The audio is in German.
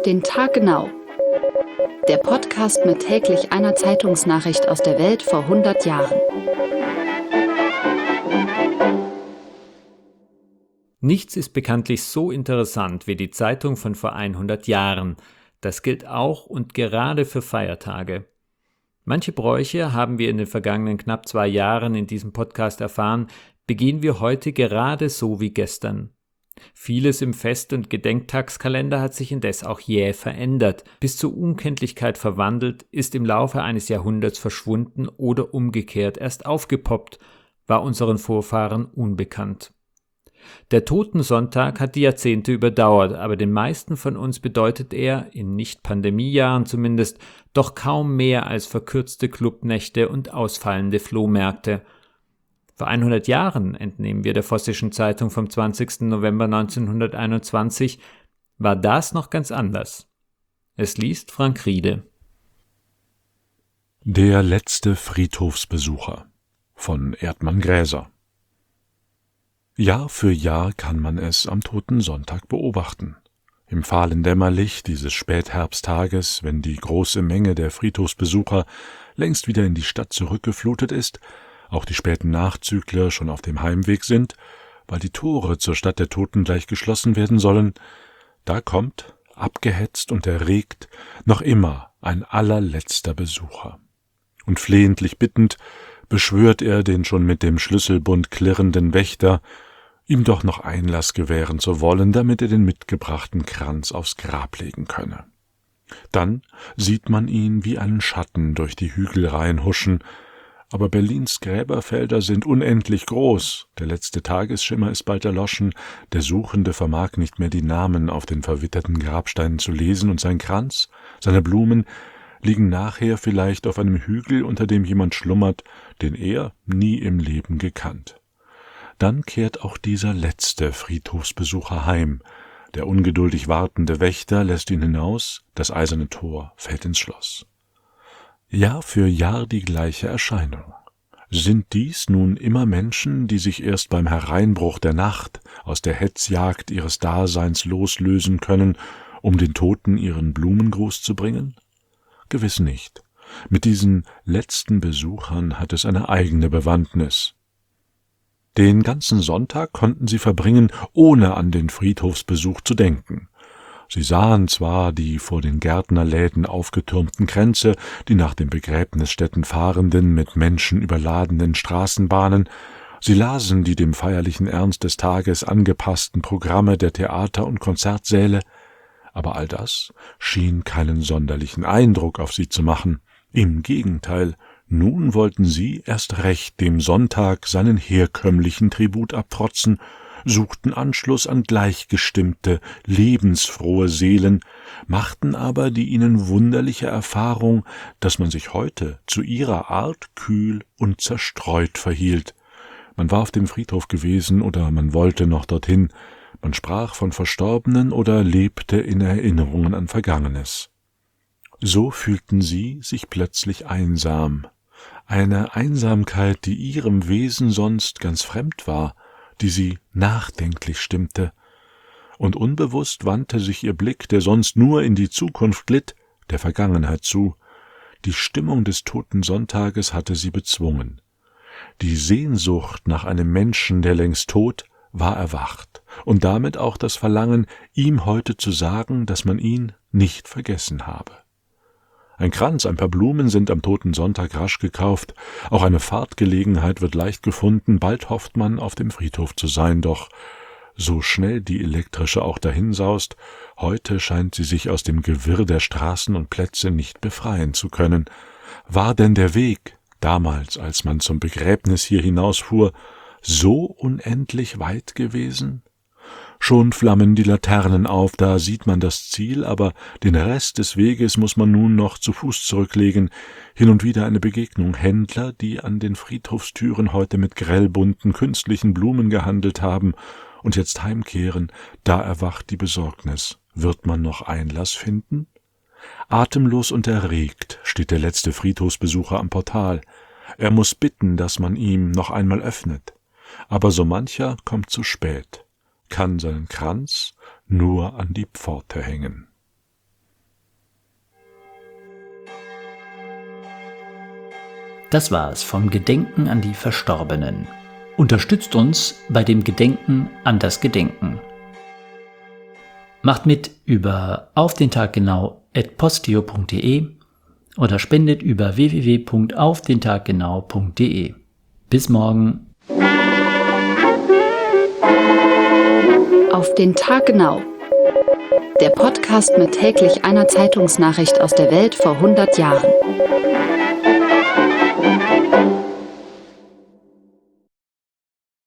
den Tag genau. Der Podcast mit täglich einer Zeitungsnachricht aus der Welt vor 100 Jahren. Nichts ist bekanntlich so interessant wie die Zeitung von vor 100 Jahren. Das gilt auch und gerade für Feiertage. Manche Bräuche, haben wir in den vergangenen knapp 2 Jahren in diesem Podcast erfahren, begehen wir heute gerade so wie gestern. Vieles im Fest- und Gedenktagskalender hat sich indes auch jäh verändert, bis zur Unkenntlichkeit verwandelt, ist im Laufe eines Jahrhunderts verschwunden oder umgekehrt erst aufgepoppt, war unseren Vorfahren unbekannt. Der Totensonntag hat die Jahrzehnte überdauert, aber den meisten von uns bedeutet er, in Nicht-Pandemiejahren zumindest, doch kaum mehr als verkürzte Clubnächte und ausfallende Flohmärkte. Vor 100 Jahren, entnehmen wir der Vossischen Zeitung vom 20. November 1921, war das noch ganz anders. Es liest Frank Riede. Der letzte Friedhofsbesucher von Erdmann Gräser. Jahr für Jahr kann man es am Totensonntag beobachten. Im fahlen Dämmerlicht dieses Spätherbsttages, wenn die große Menge der Friedhofsbesucher längst wieder in die Stadt zurückgeflutet ist, auch die späten Nachzügler schon auf dem Heimweg sind, weil die Tore zur Stadt der Toten gleich geschlossen werden sollen, da kommt, abgehetzt und erregt, noch immer ein allerletzter Besucher. Und flehentlich bittend beschwört er den schon mit dem Schlüsselbund klirrenden Wächter, ihm doch noch Einlass gewähren zu wollen, damit er den mitgebrachten Kranz aufs Grab legen könne. Dann sieht man ihn wie einen Schatten durch die Hügelreihen huschen, aber Berlins Gräberfelder sind unendlich groß, der letzte Tagesschimmer ist bald erloschen, der Suchende vermag nicht mehr die Namen auf den verwitterten Grabsteinen zu lesen, und sein Kranz, seine Blumen liegen nachher vielleicht auf einem Hügel, unter dem jemand schlummert, den er nie im Leben gekannt. Dann kehrt auch dieser letzte Friedhofsbesucher heim. Der ungeduldig wartende Wächter lässt ihn hinaus, das eiserne Tor fällt ins Schloss. Jahr für Jahr die gleiche Erscheinung. Sind dies nun immer Menschen, die sich erst beim Hereinbruch der Nacht aus der Hetzjagd ihres Daseins loslösen können, um den Toten ihren Blumengruß zu bringen? Gewiss nicht. Mit diesen letzten Besuchern hat es eine eigene Bewandtnis. Den ganzen Sonntag konnten sie verbringen, ohne an den Friedhofsbesuch zu denken. Sie sahen zwar die vor den Gärtnerläden aufgetürmten Kränze, die nach den Begräbnisstätten fahrenden, mit Menschen überladenen Straßenbahnen, sie lasen die dem feierlichen Ernst des Tages angepassten Programme der Theater- und Konzertsäle, aber all das schien keinen sonderlichen Eindruck auf sie zu machen. Im Gegenteil, nun wollten sie erst recht dem Sonntag seinen herkömmlichen Tribut abtrotzen, suchten Anschluss an gleichgestimmte, lebensfrohe Seelen, machten aber die ihnen wunderliche Erfahrung, dass man sich heute zu ihrer Art kühl und zerstreut verhielt. Man war auf dem Friedhof gewesen oder man wollte noch dorthin, man sprach von Verstorbenen oder lebte in Erinnerungen an Vergangenes. So fühlten sie sich plötzlich einsam, eine Einsamkeit, die ihrem Wesen sonst ganz fremd war, die sie nachdenklich stimmte, und unbewusst wandte sich ihr Blick, der sonst nur in die Zukunft glitt, der Vergangenheit zu. Die Stimmung des Totensonntages hatte sie bezwungen. Die Sehnsucht nach einem Menschen, der längst tot, war erwacht, und damit auch das Verlangen, ihm heute zu sagen, dass man ihn nicht vergessen habe. Ein Kranz, ein paar Blumen sind am Totensonntag rasch gekauft, auch eine Fahrtgelegenheit wird leicht gefunden, bald hofft man, auf dem Friedhof zu sein, doch so schnell die elektrische auch dahinsaust, heute scheint sie sich aus dem Gewirr der Straßen und Plätze nicht befreien zu können. War denn der Weg, damals, als man zum Begräbnis hier hinausfuhr, so unendlich weit gewesen? Schon flammen die Laternen auf, da sieht man das Ziel, aber den Rest des Weges muss man nun noch zu Fuß zurücklegen. Hin und wieder eine Begegnung, Händler, die an den Friedhofstüren heute mit grellbunten, künstlichen Blumen gehandelt haben und jetzt heimkehren, da erwacht die Besorgnis. Wird man noch Einlass finden? Atemlos und erregt steht der letzte Friedhofsbesucher am Portal. Er muss bitten, dass man ihm noch einmal öffnet. Aber so mancher kommt zu spät, kann seinen Kranz nur an die Pforte hängen. Das war's vom Gedenken an die Verstorbenen. Unterstützt uns bei dem Gedenken an das Gedenken. Macht mit über aufdentaggenau@posteo.de oder spendet über www.aufdentaggenau.de. Bis morgen. Auf den Tag genau. Der Podcast mit täglich einer Zeitungsnachricht aus der Welt vor 100 Jahren.